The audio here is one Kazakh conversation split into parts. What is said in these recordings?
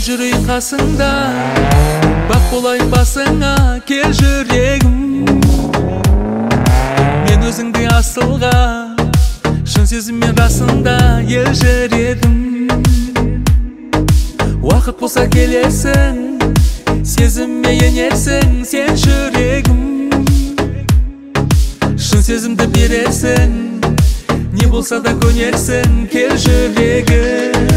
жүрейін қасыңда, бақ болайын басыңа, кел жүрегім. Мен өзіңді асылға, шын сезіммен расында елжіредім. Уақыт болса келерсің, сезімме енерсің, сен жүрегім. Шын сезімді берерсің, не болса да көнерсің, кел жүрегім.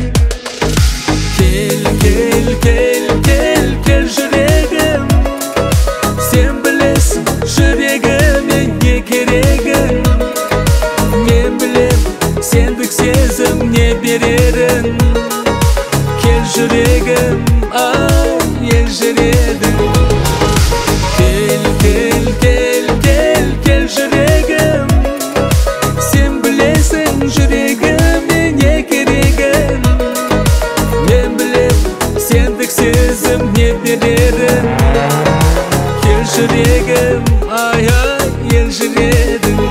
Кел, кел, кел, кел, кел жүрегім. Сен білесің, жүрегіме не керегін. Мен білем, сендік сезім не берерін. Кел жүрегім, ай, елжіредім. Кел, кел, кел, кел, кел жүрегім. Сен білесің, жүрегіме не керегін. Мен білем, сендік сезім не берерін. Кел жүрегім, ай, ай, елжіредім.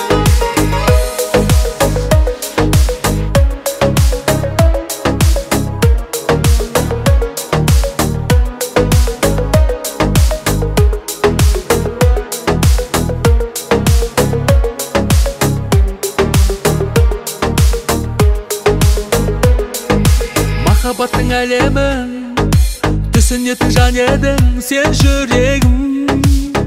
Махаббаттың әлемін түсінетін жан едің, сен жүрегім.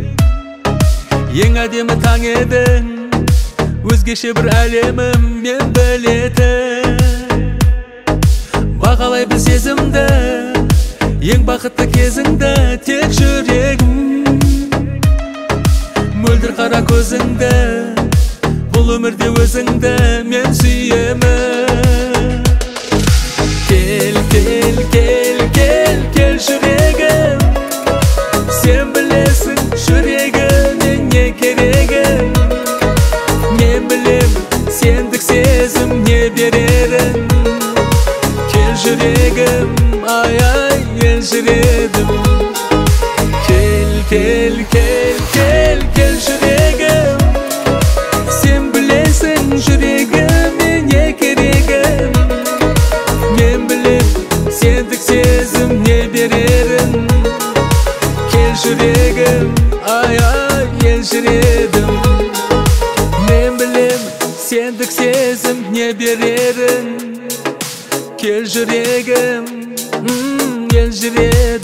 Ең әдемі таң едің, өзгеше бір әлемім мен білетін. Бағалай біл сезімді, ең бақытты кезіңді, тек жүрегім. Мөлдір қара көзіңді, бұл өмірде өзіңді мен сүйемін. Кел, кел, кел, кел, кел жүрегім. Сен білесің, жүрегіме не керегін. Мен білем, сендік сезім не берерін. Кел жүрегім, ай, ай, елжіредім. Кел, кел, кел, кел, кел жүрегім. Сен білесің, жүрегіме не керегін. Мен білем, сендік сезім не берерін. Кел жүрегім, ай, ай, елжіредім. Мен білем, сендік сезім не берерін. Кел жүрегім, елжіредім.